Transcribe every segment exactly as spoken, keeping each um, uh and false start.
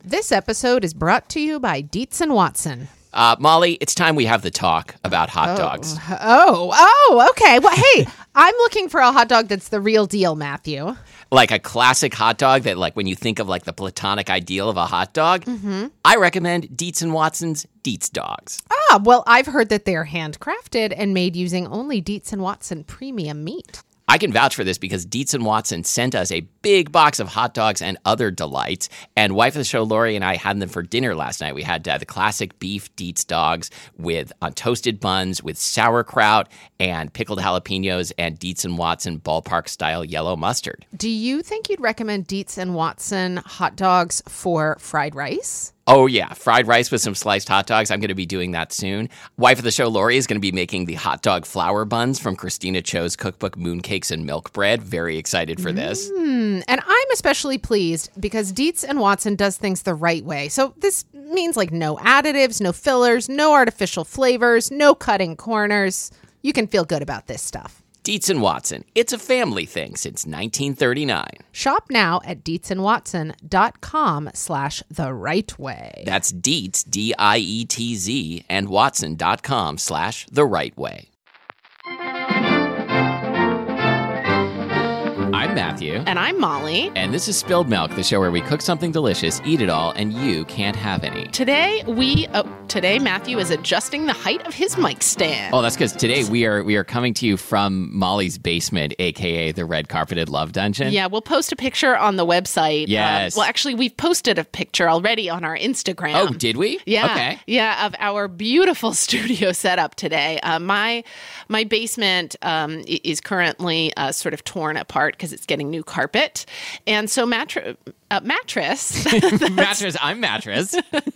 This episode is brought to you by Dietz and Watson. Uh, Molly, it's time we have the talk about hot oh. dogs. Oh, oh, okay. Well, hey, I'm looking for a hot dog that's the real deal, Matthew. Like a classic hot dog that, like, when you think of, like, the platonic ideal of a hot dog, mm-hmm. I recommend Dietz and Watson's Dietz Dogs. Ah, well, I've heard that they're handcrafted and made using only Dietz and Watson premium meat. I can vouch for this because Dietz and Watson sent us a big box of hot dogs and other delights. And wife of the show, Lori, and I had them for dinner last night. We had uh, the classic beef Dietz dogs with uh, toasted buns with sauerkraut and pickled jalapenos and Dietz and Watson ballpark-style yellow mustard. Do you think you'd recommend Dietz and Watson hot dogs for fried rice? Oh, yeah. Fried rice with some sliced hot dogs. I'm going to be doing that soon. Wife of the show, Lori, is going to be making the hot dog flour buns from Christina Cho's cookbook, Mooncakes and Milk Bread. Very excited for this. Mm, and I'm especially pleased because Dietz and Watson does things the right way. So this means like no additives, no fillers, no artificial flavors, no cutting corners. You can feel good about this stuff. Dietz and Watson. It's a family thing since nineteen thirty-nine. Shop now at dietzandwatson.com slash the right way. That's Dietz, D I E T Z, and watson.com slash the right way. I'm Matthew. And I'm Molly. And this is Spilled Milk, the show where we cook something delicious, eat it all, and you can't have any. Today, we, oh, today Matthew is adjusting the height of his mic stand. Oh, that's because today we are we are coming to you from Molly's basement, a k a the Red Carpeted Love Dungeon. Yeah, we'll post a picture on the website. Yes. Um, well, actually, we've posted a picture already on our Instagram. Oh, did we? Yeah. Okay. Yeah, of our beautiful studio setup today. Uh, my my basement um, is currently uh, sort of torn apart because it's getting new carpet. And so mattra- uh, mattress. mattress. I'm mattress.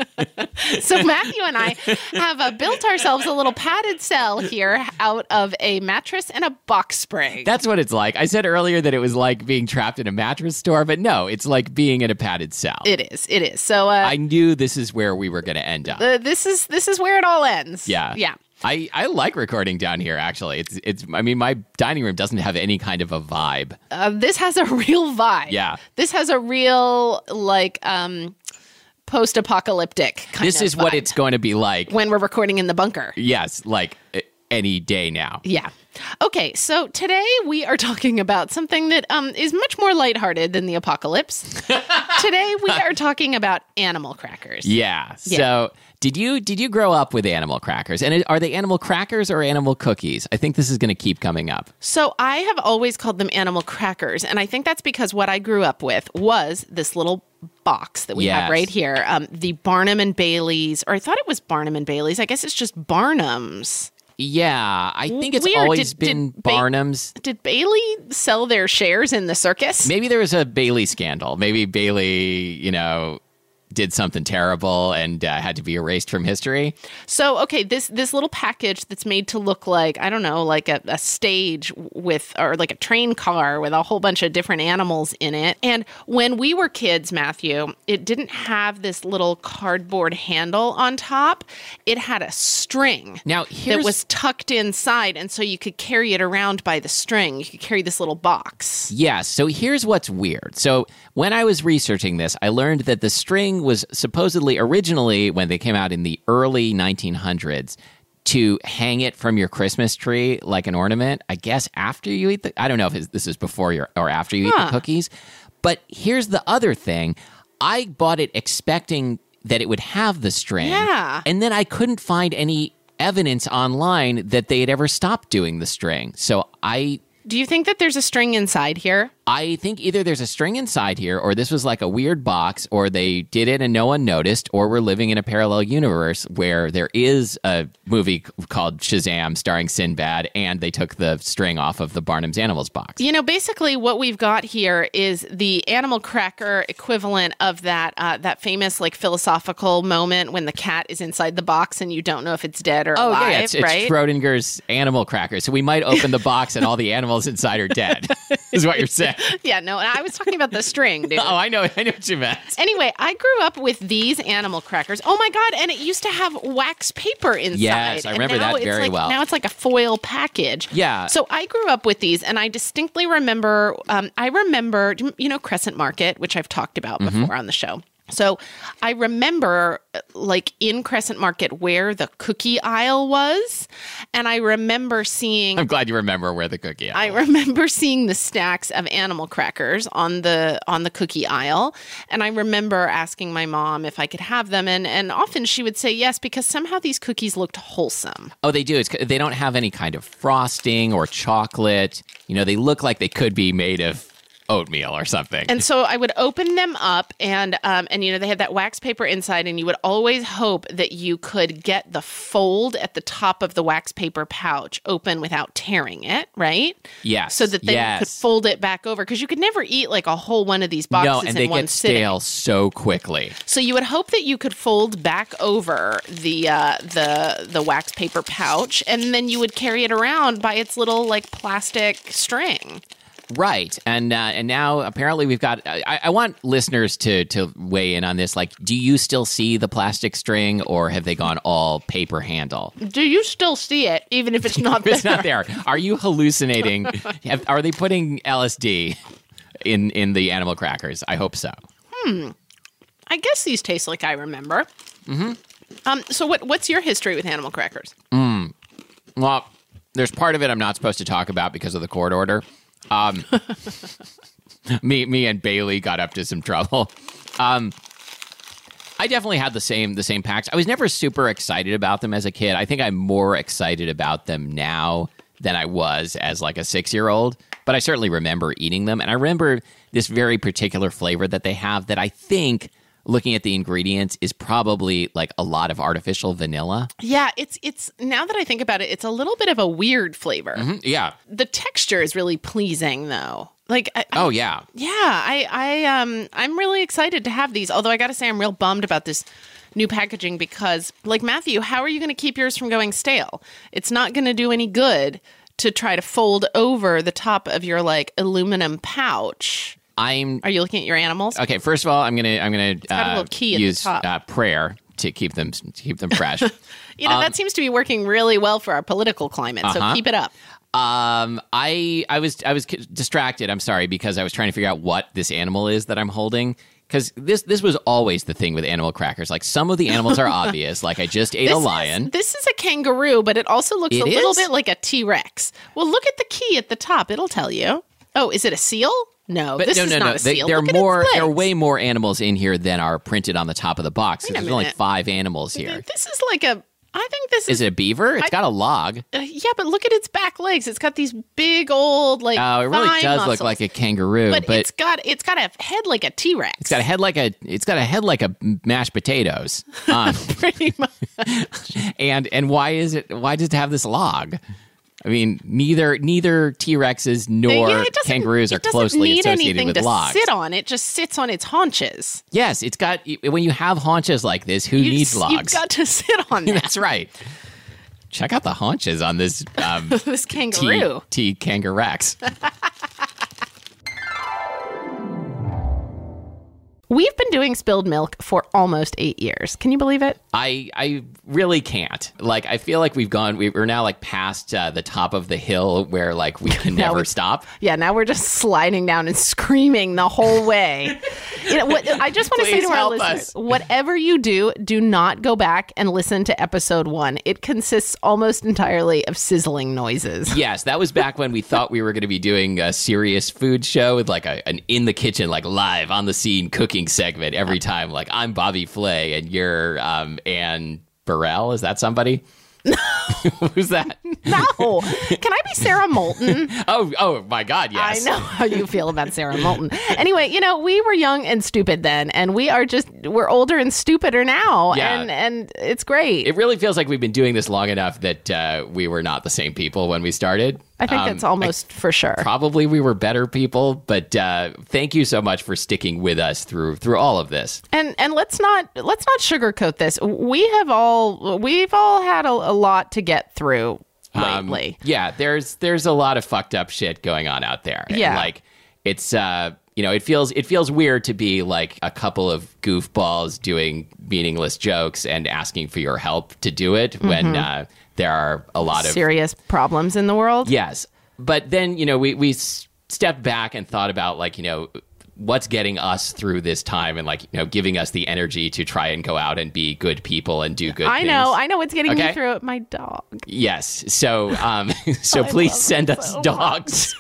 So Matthew and I have uh, built ourselves a little padded cell here out of a mattress and a box spring. That's what it's like. I said earlier that it was like being trapped in a mattress store, but no, it's like being in a padded cell. It is. It is. So uh, I knew this is where we were going to end up. Uh, this is this is where it all ends. Yeah. Yeah. I, I like recording down here, actually. It's it's. I mean, my dining room doesn't have any kind of a vibe. Uh, this has a real vibe. Yeah. This has a real, like, um, post-apocalyptic kind This of is what vibe it's going to be like. when we're recording in the bunker. Yes, like uh, any day now. Yeah. Okay, so today we are talking about something that um, is much more lighthearted than the apocalypse. Today we are talking about animal crackers. Yeah. Yeah. So did you did you grow up with animal crackers? And are they animal crackers or animal cookies? I think this is going to keep coming up. So I have always called them animal crackers, and I think that's because what I grew up with was this little box that we Yes. have right here, um, the Barnum and Bailey's, or I thought it was Barnum and Bailey's. I guess it's just Barnum's. Yeah, I think it's Weird. always Did- been did Ba- Barnum's. Did Bailey sell their shares in the circus? Maybe there was a Bailey scandal. Maybe Bailey, you know, did something terrible and uh, had to be erased from history. So, okay, this this little package that's made to look like, I don't know, like a, a stage with, or like a train car with a whole bunch of different animals in it. And when we were kids, Matthew, it didn't have this little cardboard handle on top. It had a string Now, that here's was tucked inside, and so you could carry it around by the string. You could carry this little box. Yes. So here's what's weird. So when I was researching this, I learned that the string was supposedly originally, when they came out in the early nineteen hundreds, to hang it from your Christmas tree like an ornament. I guess after you eat the, I don't know if it's, this is before your, or after you Huh. eat the cookies. But here's the other thing. I bought it expecting that it would have the string. Yeah. And then I couldn't find any evidence online that they had ever stopped doing the string. So I... Do you think that there's a string inside here? I think either there's a string inside here, or this was like a weird box, or they did it and no one noticed, or we're living in a parallel universe where there is a movie called Shazam starring Sinbad, and they took the string off of the Barnum's Animals box. You know, basically what we've got here is the animal cracker equivalent of that uh, that famous like philosophical moment when the cat is inside the box and you don't know if it's dead or Oh, alive, yeah, it's, it's right? Schrodinger's animal cracker. So we might open the box and all the animals inside are dead, is what you're saying. Yeah, no, and I was talking about the string, dude. Oh, I know, I know what you meant. Anyway, I grew up with these animal crackers. Oh my God, and it used to have wax paper inside. Yes, I And remember now that it's very like, well. Now it's like a foil package. Yeah. So I grew up with these, and I distinctly remember, um, I remember, you know, Crescent Market, which I've talked about Mm-hmm. before on the show. So I remember, like, in Crescent Market where the cookie aisle was, and I remember seeing... I'm glad you remember where the cookie aisle I was. remember seeing the stacks of animal crackers on the on the cookie aisle, and I remember asking my mom if I could have them, and, and often she would say yes, because somehow these cookies looked wholesome. Oh, they do. It's, they don't have any kind of frosting or chocolate. You know, they look like they could be made of oatmeal or something. And so I would open them up, and um, and you know, they had that wax paper inside, and you would always hope that you could get the fold at the top of the wax paper pouch open without tearing it, right? Yes. So that then yes. you could fold it back over, because you could never eat like a whole one of these boxes No, and in they one get sitting. stale so quickly. So you would hope that you could fold back over the uh, the the wax paper pouch, and then you would carry it around by its little like plastic string. Right, and uh, and now apparently we've got. I, I want listeners to to weigh in on this. Like, do you still see the plastic string, or have they gone all paper handle? Do you still see it, even if it's not there? It's not there. Are you hallucinating? have, are they putting L S D in in the animal crackers? I hope so. Hmm. I guess these taste like I remember. Mm-hmm. Um. So what what's your history with animal crackers? Mm. Well, there's part of it I'm not supposed to talk about because of the court order. Um, me, me and Bailey got up to some trouble. Um, I definitely had the same, the same packs. I was never super excited about them as a kid. I think I'm more excited about them now than I was as like a six-year-old. But I certainly remember eating them, and I remember this very particular flavor that they have that I think, looking at the ingredients, is probably like a lot of artificial vanilla. Yeah, it's it's now that I think about it, it's a little bit of a weird flavor. Mm-hmm, yeah. The texture is really pleasing, though. Like, I, oh yeah, yeah. I I um I'm really excited to have these. Although I got to say, I'm real bummed about this new packaging because, like Matthew, how are you going to keep yours from going stale? It's not going to do any good to try to fold over the top of your like aluminum pouch. I'm. Are you looking at your animals? Okay, first of all, I'm gonna I'm gonna got a uh, little key at the use top. uh, prayer to keep them to keep them fresh. You know, um, that seems to be working really well for our political climate. So uh-huh. keep it up. Um, I I was I was distracted. I'm sorry because I was trying to figure out what this animal is that I'm holding. Because this this was always the thing with animal crackers. Like, some of the animals are obvious. Like, I just ate This a lion. Is, this is a kangaroo, but it also looks It a little is? bit like a T-Rex. Well, look at the key at the top. It'll tell you. Oh, is it a seal? No, But this no, is no, not no. a They, seal. there are Look at its more. There are legs. way more animals in here than are printed on the top of the box. Wait a There's only minute. five animals here. This is like a. I think this is. Is it a beaver? It's I- got a log. Uh, yeah, but look at its back legs. It's got these big old like. Oh, it really thigh does look muscles. like a kangaroo, But, but it's got it's got a head like a T-Rex. it's got a head like a it's got a head like a mashed potatoes. Um, pretty much. and and why is it? Why does it have this log? I mean, neither neither T-Rexes nor Yeah, it doesn't- kangaroos are it doesn't closely need associated anything with to logs. sit on. It just sits on its haunches. Yes, it's got. When you have haunches like this, who You needs s- logs? You've got to sit on that. That's right. Check out the haunches on this um, This T, kangaroo. T Kangarex. We've been doing spilled milk for almost eight years. Can you believe it? I I really can't. Like, I feel like we've gone. we- We're now like past uh, the top of the hill where like we can Now never we- stop. Yeah, now we're just sliding down and screaming the whole way. You know, what, I just want to say Please to our help listeners, us. whatever you do, do not go back and listen to episode one. It consists almost entirely of sizzling noises. Yes, that was back when we thought we were going to be doing a serious food show with like a, an in the kitchen, like live on the scene cooking segment every time. Like, I'm Bobby Flay and you're um, Anne Burrell. Is that somebody? Who's that? No. Can I be Sarah Moulton? Oh, oh my God, yes. I know how you feel about Sarah Moulton. Anyway, you know, we were young and stupid then, and we are just, we're older and stupider now. Yeah. And, and it's great. It really feels like we've been doing this long enough that uh, we were not the same people when we started. I think Um, that's almost for sure. Probably we were better people, but uh, thank you so much for sticking with us through through all of this. And and let's not let's not sugarcoat this. We have all we've all had a, a lot to get through Um, lately. yeah, there's there's a lot of fucked up shit going on out there. And, Yeah. like it's uh, you know, it feels it feels weird to be like a couple of goofballs doing meaningless jokes and asking for your help to do it when uh, there are a lot of Serious problems in the world. Yes. But then, you know, we, we s- stepped back and thought about, like, you know, what's getting us through this time and like, you know, giving us the energy to try and go out and be good people and do good I things. know. I know what's getting Okay. me through it. My dog. Yes. So, um, so please send us so dogs.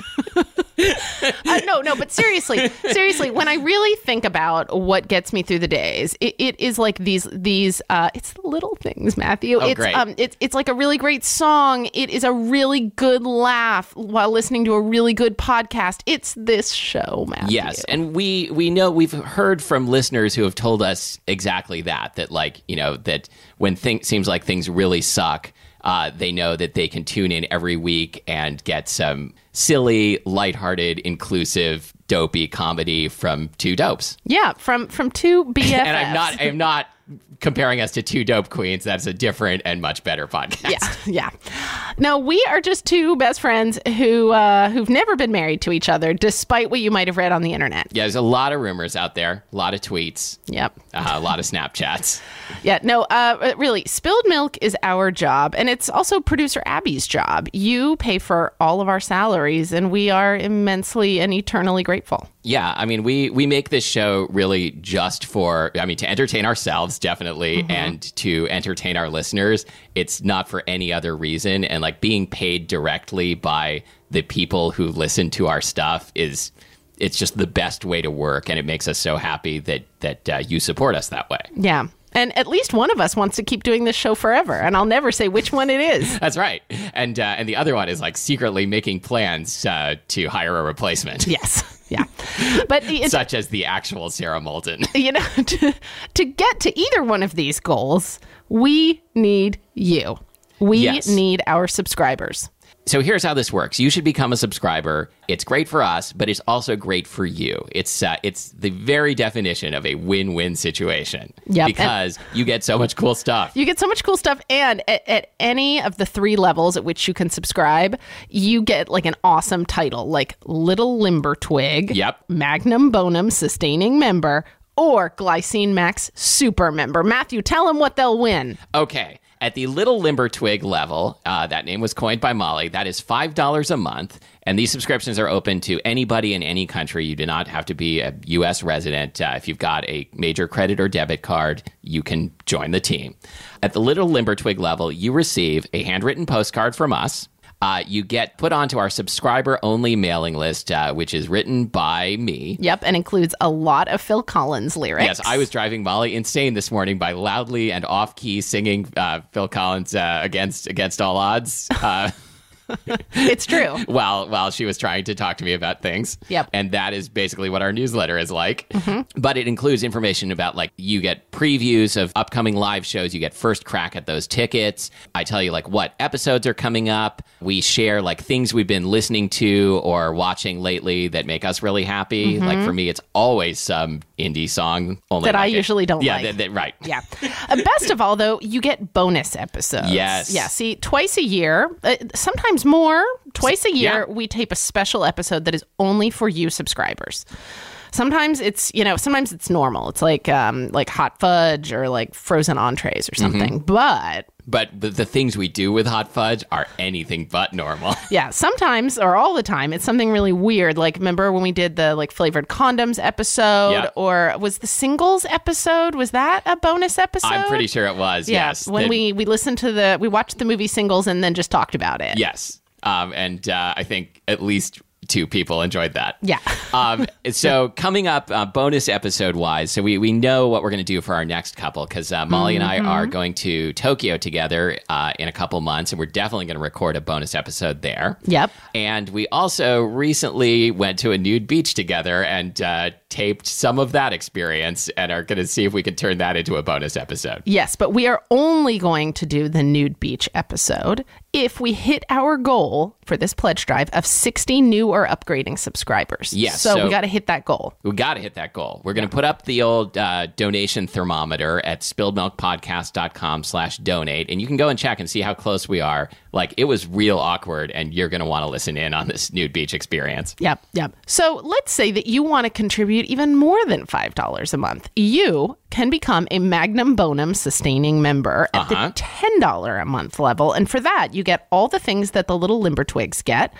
Uh, no, no, but seriously, seriously, when I really think about what gets me through the days, it, it is like these, these, uh, it's the little things, Matthew. Oh, it's, great. um, it's, it's like a really great song. It is a really good laugh while listening to a really good podcast. It's this show, Matthew. Yes, and we we know we've heard from listeners who have told us exactly that. That like you know that when things seems like things really suck, uh, they know that they can tune in every week and get some silly, lighthearted, inclusive, dopey comedy from two dopes. Yeah, from from two B F Fs. And I'm not I'm not comparing us to two dope queens. That's a different and much better podcast. Yeah, yeah. No, we are just two best friends who uh, who've never been married to each other, despite what you might have read on the internet. Yeah, there's a lot of rumors out there, a lot of tweets, Yep. uh, a lot of Snapchats. Yeah, no, uh, really, Spilled Milk is our job, and it's also producer Abby's job. You pay for all of our salaries, and we are immensely and eternally grateful. Yeah, I mean, we we make this show really just for, I mean, to entertain ourselves, definitely, Mm-hmm. and to entertain our listeners. It's not for any other reason. And like being paid directly by the people who listen to our stuff is, it's just the best way to work. And it makes us so happy that, that uh, you support us that way. Yeah. And at least one of us wants to keep doing this show forever, and I'll never say which one it is. That's right. And, uh, and the other one is like secretly making plans uh, to hire a replacement. Yes. Yeah. But it's, Such as the actual Sarah Moulton. you know, to, to get to either one of these goals, we need you. We Yes. need our subscribers. So here's how this works. You should become a subscriber. It's great for us, but it's also great for you. It's uh, it's the very definition of a win-win situation. Yep. Because you get so much cool stuff. You get so much cool stuff, and at, at any of the three levels at which you can subscribe, you get like an awesome title, like Little Limber Twig, Yep. Magnum Bonum Sustaining Member, or Glycine Max Super Member. Matthew, tell them what they'll win. Okay. At the Little Limber Twig level, uh, that name was coined by Molly, that is five dollars a month. And these subscriptions are open to anybody in any country. You do not have to be a U S resident. Uh, if you've got a major credit or debit card, you can join the team. At the Little Limber Twig level, you receive a handwritten postcard from us. Uh, you get put onto our subscriber-only mailing list, uh, which is written by me. Yep, and includes a lot of Phil Collins lyrics. Yes, I was driving Molly insane this morning by loudly and off-key singing uh, Phil Collins uh, against against all odds. Uh, It's true. while while she was trying to talk to me about things. Yep. And that is basically what our newsletter is like. Mm-hmm. But it includes information about like you get previews of upcoming live shows, you get first crack at those tickets. I tell you like what episodes are coming up. We share like things we've been listening to or watching lately that make us really happy. Mm-hmm. Like for me, it's always some indie song only That I like it. usually don't yeah, like. that- that- right. Yeah. Uh, best of all, though, you get bonus episodes. Yes. Yeah. See, twice a year, uh, sometimes more, twice a year, Yeah. we tape a special episode that is only for you subscribers. Sometimes it's, you know, sometimes it's normal. It's like um, like hot fudge or like frozen entrees or something. But But the, the things we do with Hot Fudge are anything but normal. yeah, sometimes or all the time, it's something really weird. Like, remember when we did the like flavored condoms episode, Yeah. or was the singles episode? Was that a bonus episode? I'm pretty sure it was, Yeah, yes. when That- we we listened to the we watched the movie Singles and then just talked about it. Yes. Um, and uh, I think at least two people enjoyed that. Yeah. um, so coming up, uh, bonus episode wise, so we, we know what we're going to do for our next couple because uh, Molly Mm-hmm. and I are going to Tokyo together uh, in a couple months, and we're definitely going to record a bonus episode there. Yep. And we also recently went to a nude beach together and uh, taped some of that experience and are going to see if we can turn that into a bonus episode. Yes, but we are only going to do the nude beach episode if we hit our goal for this pledge drive of sixty new or upgrading subscribers. Yes, So, so- we got to hit that goal. We got to hit that goal. We're going to put up the old uh, donation thermometer at spilledmilkpodcast.com slash donate. And you can go and check and see how close we are. Like, it was real awkward, and you're going to want to listen in on this nude beach experience. Yep, yep. So let's say that you want to contribute contribute even more than five dollars a month. You can become a Magnum Bonum sustaining member at uh-huh. the ten dollars a month level. And for that, you get all the things that the little Limber Twigs get.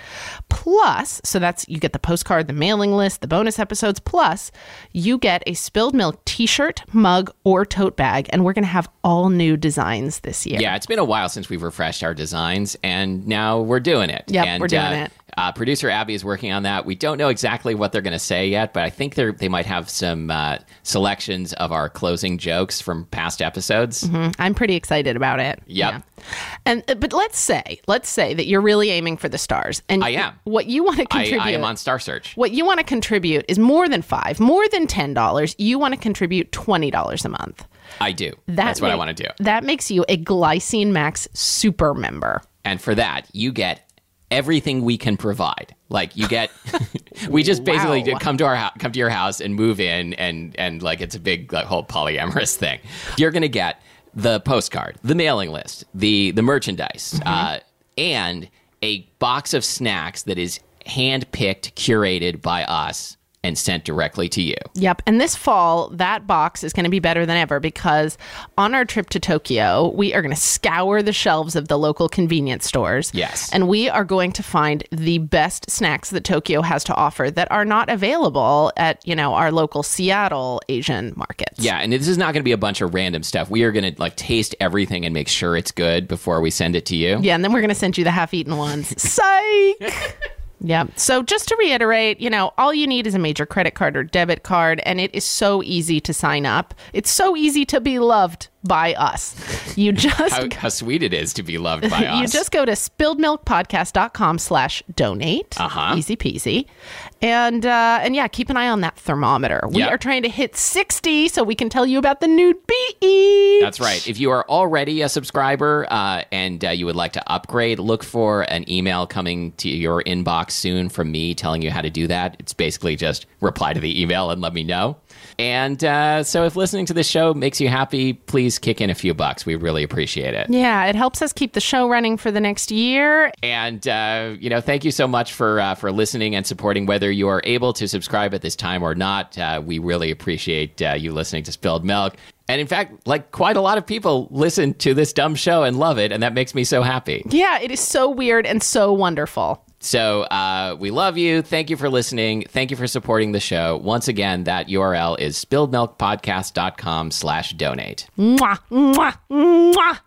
Plus, so that's, you get the postcard, the mailing list, the bonus episodes. Plus, you get a Spilled Milk t-shirt, mug, or tote bag. And we're going to have all new designs this year. Yeah, it's been a while since we've refreshed our designs, and now we're doing it. Yep, and, we're doing uh, it. Uh, producer Abby is working on that. We don't know exactly what they're going to say yet, but I think they they might have some uh, selections of our closing jokes from past episodes. Mm-hmm. I'm pretty excited about it. Yep. Yeah. And but let's say let's say that you're really aiming for the stars, and I am. What you want to contribute? I, I am on Star Search. What you want to contribute is more than five, more than ten dollars. You want to contribute twenty dollars a month. I do. That That's what ma- I want to do. That makes you a Glycine Max super member. And for that, you get everything we can provide. Like you get, we just basically Wow. come to our ho- come to your house and move in, and and like it's a big like, whole polyamorous thing. You're gonna get the postcard, the mailing list, the the merchandise, mm-hmm. uh, and a box of snacks that is handpicked, curated by us, and sent directly to you. Yep. And this fall, that box is going to be better than ever because on our trip to Tokyo, we are going to scour the shelves of the local convenience stores. Yes. And we are going to find the best snacks that Tokyo has to offer that are not available at, you know, our local Seattle Asian markets. Yeah. And this is not going to be a bunch of random stuff. We are going to like taste everything and make sure it's good before we send it to you. Yeah. And then we're going to send you the half-eaten ones. Psych! Yeah. So just to reiterate, you know, all you need is a major credit card or debit card, and it is so easy to sign up. It's so easy to be loved by us. You just how, how sweet it is to be loved by us. You just go to spilledmilkpodcast.com slash donate. Uh-huh. Easy peasy. And uh, and yeah, keep an eye on that thermometer. We yep. are trying to hit sixty so we can tell you about the new B E. That's right. If you are already a subscriber uh, and uh, you would like to upgrade, look for an email coming to your inbox soon from me telling you how to do that. It's basically just reply to the email and let me know. And uh, so if listening to this show makes you happy, please kick in a few bucks. We really appreciate it. Yeah, it helps us keep the show running for the next year. And, uh, you know, thank you so much for uh, for listening and supporting. Whether you are able to subscribe at this time or not, uh, we really appreciate uh, you listening to Spilled Milk. And in fact, like quite a lot of people listen to this dumb show and love it, and that makes me so happy. Yeah, it is so weird and so wonderful. So uh, we love you. Thank you for listening. Thank you for supporting the show. Once again, that U R L is spilledmilkpodcast.com slash donate. Mwah, mwah, mwah.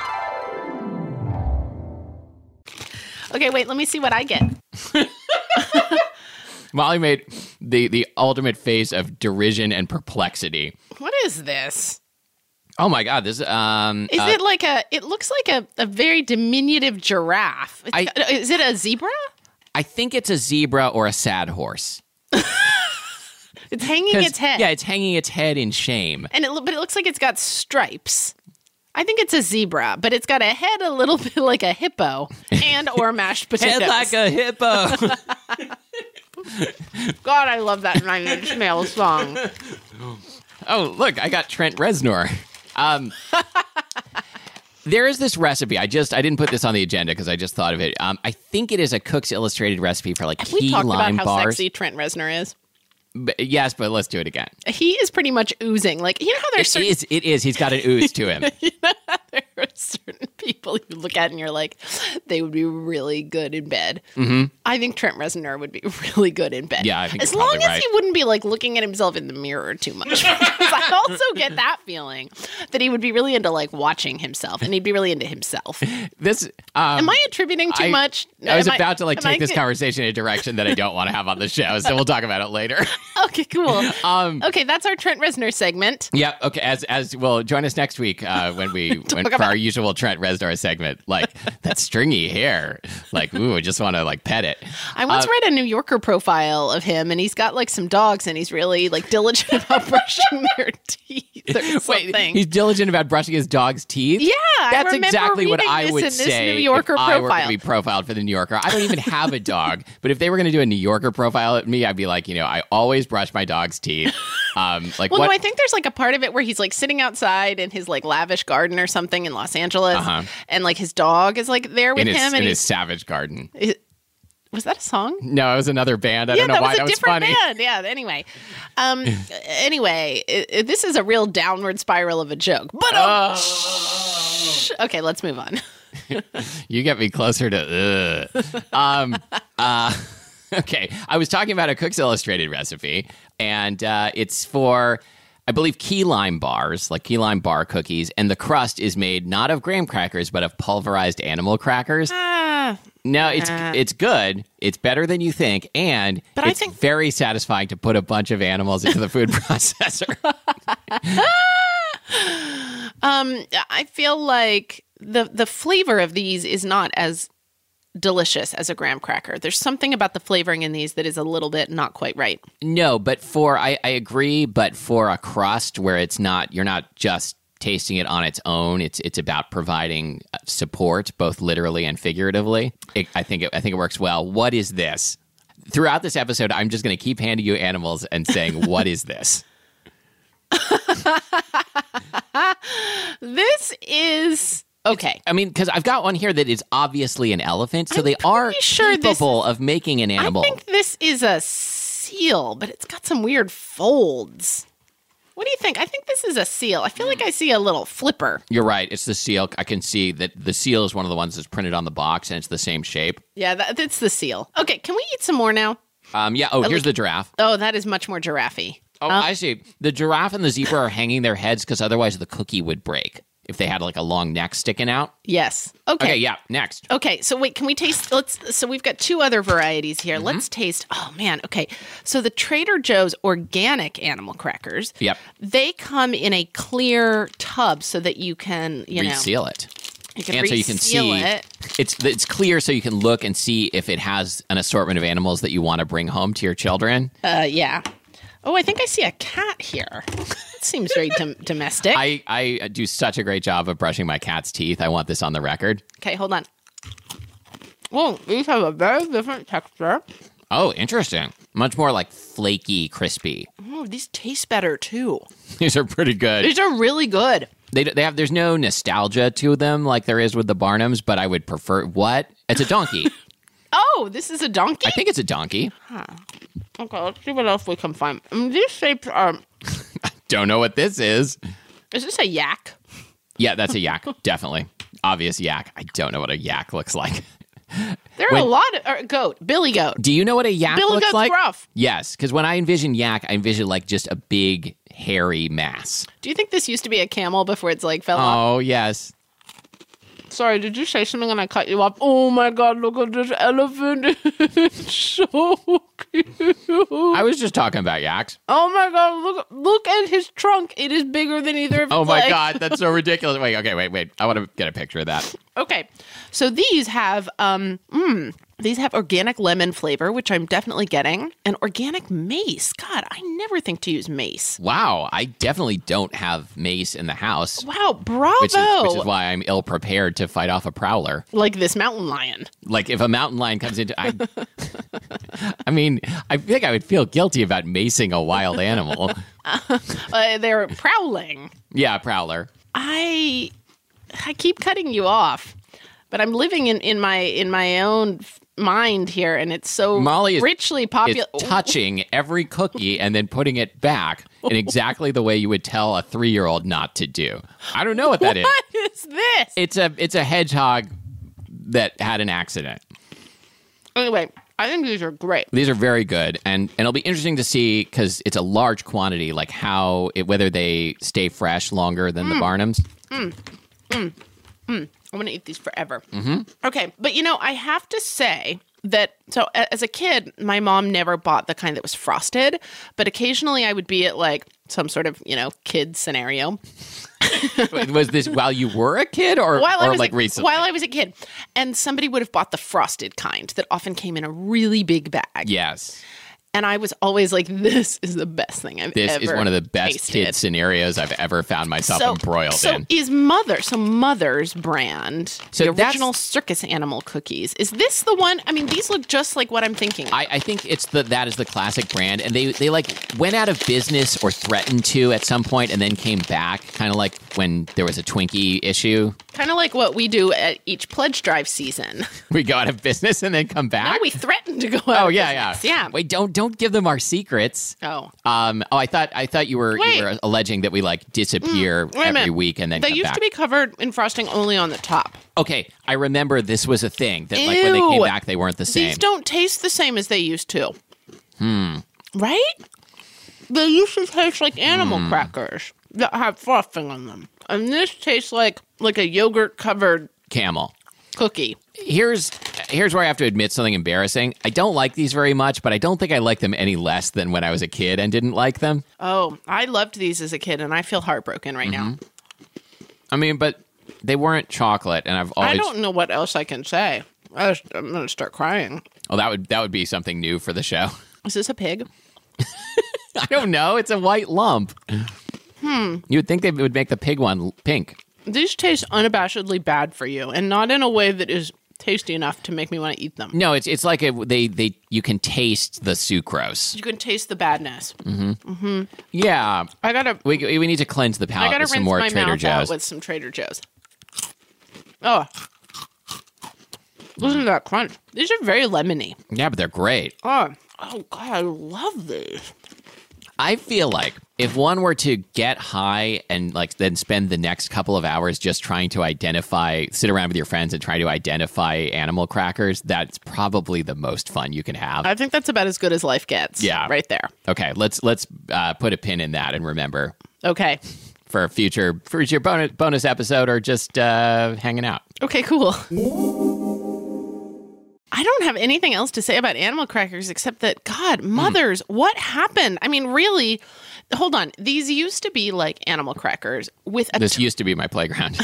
Okay, wait, let me see what I get. Molly made the, the ultimate face of derision and perplexity. What is this? Oh my God! This um is uh, it like a? It looks like a, a very diminutive giraffe. I, is it a zebra? I think it's a zebra or a sad horse. It's hanging its head. Yeah, it's hanging its head in shame. And it, but it looks like it's got stripes. I think it's a zebra, but it's got a head a little bit like a hippo and or mashed potatoes. Head like a hippo. God, I love that Nine Inch Nails song. Oh, look, I got Trent Reznor. Um, there is this recipe. I just I didn't put this on the agenda because I just thought of it. Um, I think it is a Cook's Illustrated recipe for like Have key we talked lime about how bars. sexy Trent Reznor is? But, yes, but let's do it again. He is pretty much oozing. Like, you know how there's It certain is. It is. He's got an ooze to him. you know how there are certain people you look at and you're like, they would be really good in bed. Mm-hmm. I think Trent Reznor would be really good in bed. Yeah, I think as you're long probably as right. he wouldn't be like looking at himself in the mirror too much. Because I also get that feeling that he would be really into like watching himself, and he'd be really into himself. This um, Am I attributing too I, much? I was Am about to like am take I this get- conversation in a direction that I don't want to have on the show, so we'll talk about it later. Okay, cool. Um, okay, that's our Trent Reznor segment. Yeah. Okay. As as well, join us next week uh, when we when, for our usual Trent Reznor segment. Like that stringy hair. Like, ooh, I just want to like pet it. I once Uh, read a New Yorker profile of him, and he's got like some dogs, and he's really like diligent about brushing their teeth or something. Wait, he's diligent about brushing his dog's teeth? Yeah, I That's remember exactly what reading I this would in this say New Yorker if I were going profile. to be profiled for the New Yorker. I don't even have a dog, but if they were going to do a New Yorker profile at me, I'd be like, you know, I always brush my dog's teeth. Um, like Well, what? no, I think there's like a part of it where he's like sitting outside in his like lavish garden or something in Los Angeles, Uh-huh. and like his dog is like there with in his, him, and in he's his savage garden. he- Was that a song? No, it was another band. I yeah, don't know that why was a that was different funny. band. Yeah. Anyway, um, anyway, it, it- this is a real downward spiral of a joke. But um, okay, let's move on. You get me closer to ugh. Um, uh, okay, I was talking about a Cook's Illustrated recipe, and uh, it's for, I believe, key lime bars, like key lime bar cookies, and the crust is made not of graham crackers, but of pulverized animal crackers. Ah, No, it's it's good. It's better than you think, and But I it's think- very satisfying to put a bunch of animals into the food processor. um, I feel like the the flavor of these is not as delicious as a graham cracker. There's something about the flavoring in these that is a little bit not quite right. No, but for I, I agree, but for a crust where it's not, you're not just tasting it on its own. It's it's about providing support, both literally and figuratively. It, I think it, I think it works well. What is this? Throughout this episode, I'm just going to keep handing you animals and saying, "What is this?" This is okay. I mean, because I've got one here that is obviously an elephant, so I'm they are pretty sure this capable of making an animal. I think this is a seal, but it's got some weird folds. What do you think? I think this is a seal. I feel like I see a little flipper. You're right. It's the seal. I can see that the seal is one of the ones that's printed on the box, and it's the same shape. Yeah, that, that's the seal. Okay, can we eat some more now? Um, yeah. Oh, here's the giraffe. Oh, that is much more giraffe-y. Oh, I see. The giraffe and the zebra are hanging their heads because otherwise the cookie would break if they had like a long neck sticking out. Yes. Okay. Okay, yeah. Next. Okay, so wait, can we taste? Let's. So we've got two other varieties here. Mm-hmm. Let's taste. Oh man. Okay. So the Trader Joe's organic animal crackers. Yep. They come in a clear tub so that you can, you know, Reseal it. you can And so you can reseal see it. it's it's clear so you can look and see if it has an assortment of animals that you want to bring home to your children. Uh, yeah. Oh, I think I see a cat here. That seems very dom- domestic. I, I do such a great job of brushing my cat's teeth. I want this on the record. Okay, hold on. Oh, these have a very different texture. Oh, interesting. Much more like flaky, crispy. Oh, these taste better too. These are pretty good. These are really good. They they have there's no nostalgia to them like there is with the Barnums, but I would prefer what? It's a donkey. Oh, this is a donkey? I think it's a donkey. Okay, let's see what else we can find. I mean, these shapes are... Don't know what this is. Is this a yak? Yeah, that's a yak. Definitely. Obvious yak. I don't know what a yak looks like. There are When- a lot of... Or, goat. Billy goat. Do you know what a yak Billy looks goat's like? rough. Yes, because when I envision yak, I envision like just a big, hairy mass. Do you think this used to be a camel before its leg fell off? Oh, yes. Sorry, did you say something and I cut you off? Oh my god, look at this elephant. It's so cute. I was just talking about yaks. Oh my god, look look at his trunk. It is bigger than either of his Oh, my legs. God. That's so ridiculous. Wait, okay, wait, wait. I want to get a picture of that. Okay. So these have um mm, these have organic lemon flavor, which I'm definitely getting, and organic mace. God, I never think to use mace. Wow, I definitely don't have mace in the house. Wow, bravo. Which is, which is why I'm ill prepared to fight off a prowler. Like this mountain lion. Like if a mountain lion comes into, I, I mean, I think I would feel guilty about macing a wild animal. Uh, they're prowling. Yeah, prowler. I I keep cutting you off, but I'm living in, in my in my own f- mind here, and it's so Molly is, richly is popular. touching every cookie and then putting it back in exactly the way you would tell a three-year-old not to do. I don't know what that is. What is this? It's a it's a hedgehog that had an accident. Anyway, I think these are great. These are very good, and, and it'll be interesting to see because it's a large quantity, like how it, whether they stay fresh longer than the Barnums. I'm going to eat these forever. Mm-hmm. Okay. But, you know, I have to say that, so a- as a kid, my mom never bought the kind that was frosted, but occasionally I would be at like some sort of, you know, kid scenario. Was this while you were a kid, or While I or was like a, recently? While I was a kid. And somebody would have bought the frosted kind that often came in a really big bag. Yes. And I was always like, this is the best thing I've This ever is one of the best tasted. kid scenarios I've ever found myself So, embroiled so in. is Mother, so Mother's brand, So the that's- original circus animal cookies, is this the one? I mean, these look just like what I'm thinking. I, I think it's the that is the classic brand, and they they like went out of business or threatened to at some point, and then came back, kind of like when there was a Twinkie issue. Kind of like what we do at each pledge drive season. We go out of business and then come back. No, we threaten to go out oh of yeah, business. yeah, Yeah. Wait, don't don't give them our secrets. Oh. Um. Oh, I thought I thought you were Wait. you were alleging that we like disappear Wait a every minute. week and then They come used back. to be covered in frosting only on the top. Okay, I remember this was a thing that like when they came Ew. back they weren't the same. These don't taste the same as they used to. Hmm. Right? They used to taste like animal Hmm. crackers that have frosting on them. And this tastes like like a yogurt covered Camel. cookie. Here's here's where I have to admit something embarrassing. I don't like these very much, but I don't think I like them any less than when I was a kid and didn't like them. Oh, I loved these as a kid, and I feel heartbroken right now. I mean, but they weren't chocolate, and I've always I don't know what else I can say. I just, I'm going to start crying. Oh, that would that would be something new for the show. Is this a pig? I don't know. It's a white lump. Hmm. You would think they would make the pig one pink. These taste unabashedly bad for you, and not in a way that is tasty enough to make me want to eat them. No, it's it's like a, they they you can taste the sucrose. You can taste the badness. Yeah, I gotta, we we need to cleanse the I palate gotta with some rinse more my Trader mouth out Joe's. with some Trader Joe's. Oh, listen to that crunch. These are very lemony. Yeah, but they're great. Oh, oh God, I love these. I feel like if one were to get high and like then spend the next couple of hours just trying to identify, sit around with your friends and try to identify animal crackers, that's probably the most fun you can have. I think that's about as good as life gets. Yeah. right there. Okay, let's let's uh, put a pin in that and remember Okay. for a future future bonus bonus episode or just uh, hanging out. Okay, cool. I don't have anything else to say about animal crackers except that, God, mothers, what happened? I mean, really, hold on. These used to be like animal crackers with a... This t- used to be my playground.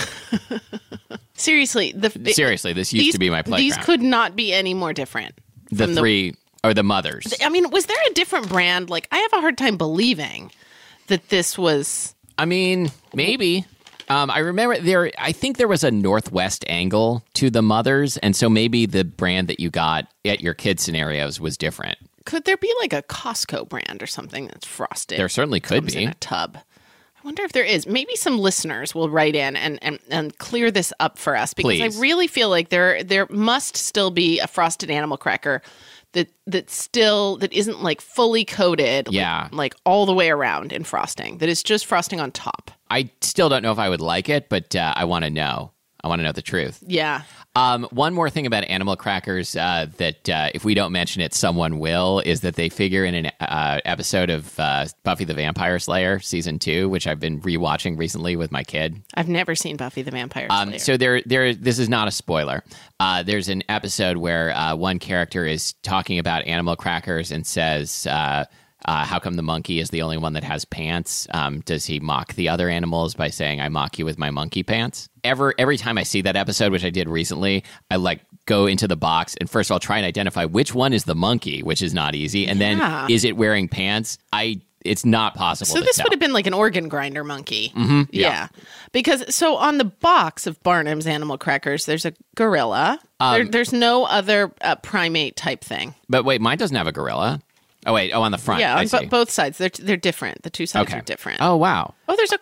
seriously. The, Seriously, this used these, to be my playground. These could not be any more different. the from three or the mothers. I mean, was there a different brand? Like, I have a hard time believing that this was... I mean, maybe. Um, I remember there. I think there was a Northwest angle to the mothers, and so maybe the brand that you got at your kid scenarios was different. Could there be like a Costco brand or something that's frosted? There certainly could comes be. in a tub. I wonder if there is. Maybe some listeners will write in and, and, and clear this up for us because Please. I really feel like there there must still be a frosted animal cracker that that still that isn't like fully coated, Yeah. like, like all the way around in frosting. That is just frosting on top. I still don't know if I would like it, but uh, I want to know. I want to know the truth. Yeah. Um, one more thing about animal crackers uh, that uh, if we don't mention it, someone will, is that they figure in an uh, episode of uh, Buffy the Vampire Slayer season two, which I've been rewatching recently with my kid. I've never seen Buffy the Vampire Slayer. Um, so there, there. This is not a spoiler. Uh, there's an episode where uh, one character is talking about animal crackers and says, uh, uh, "How come the monkey is the only one that has pants? Um, does he mock the other animals by saying, 'I mock you with my monkey pants'?" Ever, every time I see that episode, which I did recently, I like go into the box and first of all try and identify which one is the monkey, which is not easy, and Yeah. then is it wearing pants? I. It's not possible. So to this tell. would have been like an organ grinder monkey. Mm-hmm, yeah. yeah. Because so on the box of Barnum's animal crackers, there's a gorilla. Um, there, there's no other uh, primate type thing. But wait, mine doesn't have a gorilla. Oh wait, oh on the front. Yeah, I on see. bo- both sides. They're they're different. The two sides Okay. are different. Oh wow. Oh, there's a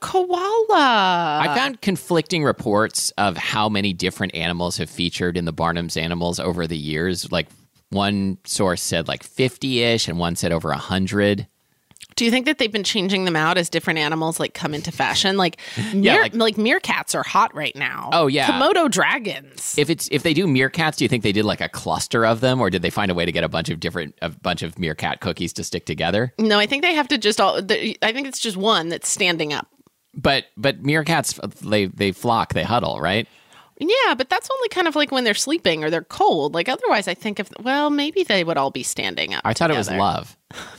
koala. I found conflicting reports of how many different animals have featured in the Barnum's animals over the years. Like one source said like fifty-ish and one said over one hundred. Do you think that they've been changing them out as different animals like come into fashion? Like, meer- like- like, meerkats are hot right now. Oh, yeah. Komodo dragons. If it's if they do meerkats, do you think they did like a cluster of them, or did they find a way to get a bunch of different a bunch of meerkat cookies to stick together? No, I think they have to just all. the- I think it's just one that's standing up. But but meerkats they they flock, they huddle, right? Yeah, but that's only kind of like when they're sleeping or they're cold. Like otherwise, I think if well, maybe they would all be standing up. I thought together. it was love.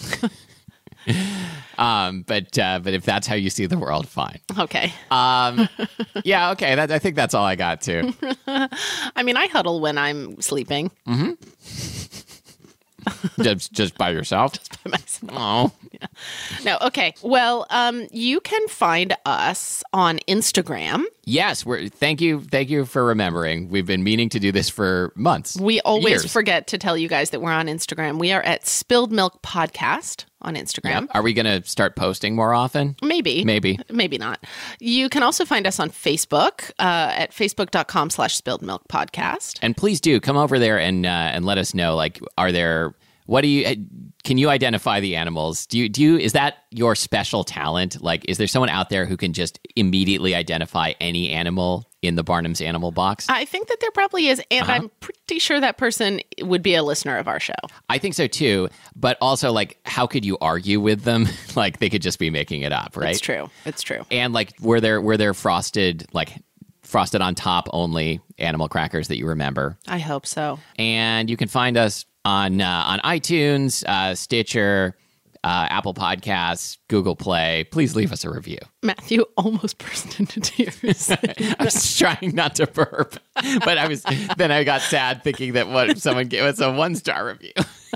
um, but uh, but if that's how you see the world, fine. Okay. Um, yeah, okay. That, I think that's all I got too. I mean, I huddle when I'm sleeping. just, just by yourself? Just by myself. Oh. Yeah. No, okay. Well, um, you can find us on Instagram. Yes, we're thank you, thank you for remembering. We've been meaning to do this for months. We always years. forget to tell you guys that we're on Instagram. We are at Spilled Milk Podcast on Instagram. Yeah. Are we going to start posting more often? Maybe. Maybe. Maybe not. You can also find us on Facebook uh, at facebook.com slash spilled milk podcast. And please do come over there and uh, and let us know, like, are there, what do you, can you identify the animals? Do you, do you, is that your special talent? Like, is there someone out there who can just immediately identify any animal in the Barnum's Animal Box? I think that there probably is, and Uh-huh. I'm pretty sure that person would be a listener of our show. I think so too, but also, like, how could you argue with them? Like, they could just be making it up, right? It's true. It's true. And like, were there were there frosted, like frosted on top only animal crackers that you remember? I hope so. And you can find us on uh, on iTunes, uh, Stitcher, uh, Apple Podcasts, Google Play. Please leave us a review. Matthew almost burst into tears. I was trying not to burp, but I was then I got sad thinking that what if someone gave us a one star review.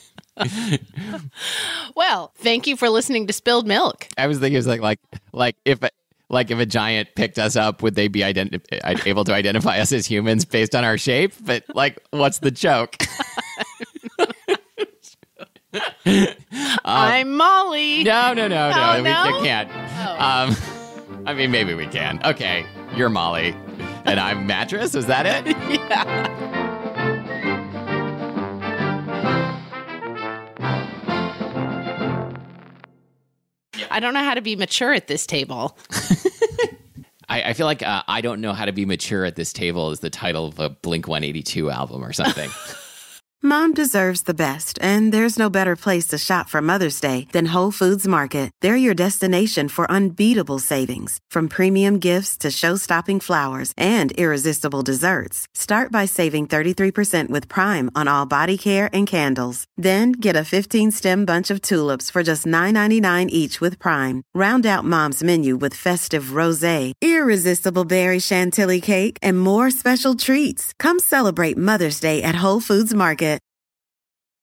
Well, thank you for listening to Spilled Milk. I was thinking it was like like like if like if a giant picked us up, would they be identi- able to identify us as humans based on our shape? But like, what's the joke? um, I'm Molly. No, no, no, no. Oh, we, no? you can't. Oh. Um, I mean, maybe we can. Okay, you're Molly, and I'm Mattress. Is that it? Yeah. I don't know how to be mature at this table. I, I feel like uh, I don't know how to be mature at this table is the title of a Blink one eighty-two album or something. Mom deserves the best, and there's no better place to shop for Mother's Day than Whole Foods Market. They're your destination for unbeatable savings, from premium gifts to show-stopping flowers and irresistible desserts. Start by saving thirty-three percent with Prime on all body care and candles. Then get a fifteen-stem bunch of tulips for just nine ninety-nine each with Prime. Round out Mom's menu with festive rosé, irresistible berry chantilly cake, and more special treats. Come celebrate Mother's Day at Whole Foods Market.